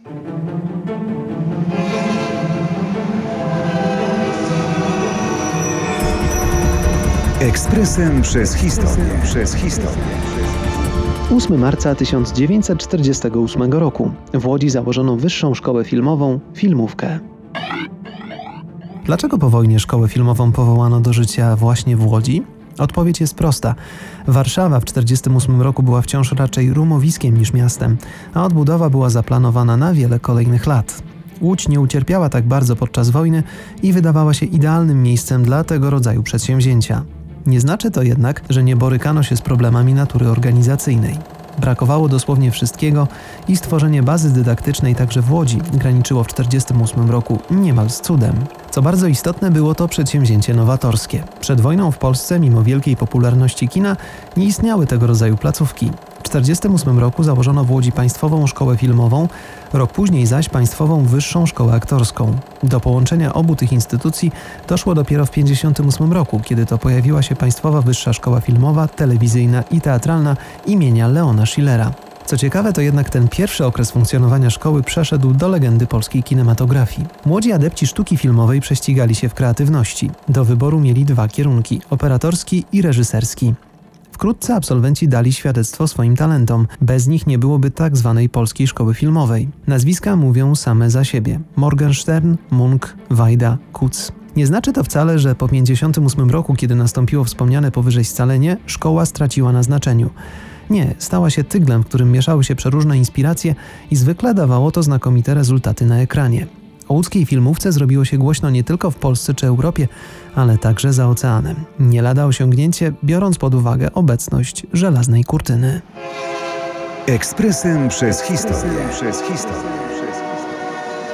Ekspresem przez historię. 8 marca 1948 roku w Łodzi założono Wyższą Szkołę Filmową Filmówkę. Dlaczego po wojnie szkołę filmową powołano do życia właśnie w Łodzi? Odpowiedź jest prosta. Warszawa w 1948 roku była wciąż raczej rumowiskiem niż miastem, a odbudowa była zaplanowana na wiele kolejnych lat. Łódź nie ucierpiała tak bardzo podczas wojny i wydawała się idealnym miejscem dla tego rodzaju przedsięwzięcia. Nie znaczy to jednak, że nie borykano się z problemami natury organizacyjnej. Brakowało dosłownie wszystkiego i stworzenie bazy dydaktycznej także w Łodzi graniczyło w 1948 roku niemal z cudem. Co bardzo istotne, było to przedsięwzięcie nowatorskie. Przed wojną w Polsce, mimo wielkiej popularności kina, nie istniały tego rodzaju placówki. W 1948 roku założono w Łodzi Państwową Szkołę Filmową, rok później zaś Państwową Wyższą Szkołę Aktorską. Do połączenia obu tych instytucji doszło dopiero w 1958 roku, kiedy to pojawiła się Państwowa Wyższa Szkoła Filmowa, Telewizyjna i Teatralna imienia Leona Schillera. Co ciekawe, to jednak ten pierwszy okres funkcjonowania szkoły przeszedł do legendy polskiej kinematografii. Młodzi adepci sztuki filmowej prześcigali się w kreatywności. Do wyboru mieli 2 kierunki – operatorski i reżyserski. Wkrótce absolwenci dali świadectwo swoim talentom. Bez nich nie byłoby tak zwanej Polskiej Szkoły Filmowej. Nazwiska mówią same za siebie. Morgenstern, Munch, Wajda, Kutz. Nie znaczy to wcale, że po 1958 roku, kiedy nastąpiło wspomniane powyżej scalenie, szkoła straciła na znaczeniu. Nie, stała się tyglem, w którym mieszały się przeróżne inspiracje i zwykle dawało to znakomite rezultaty na ekranie. O łódzkiej filmówce zrobiło się głośno nie tylko w Polsce czy Europie, ale także za oceanem. Nie lada osiągnięcie, biorąc pod uwagę obecność żelaznej kurtyny. Ekspresem przez historię.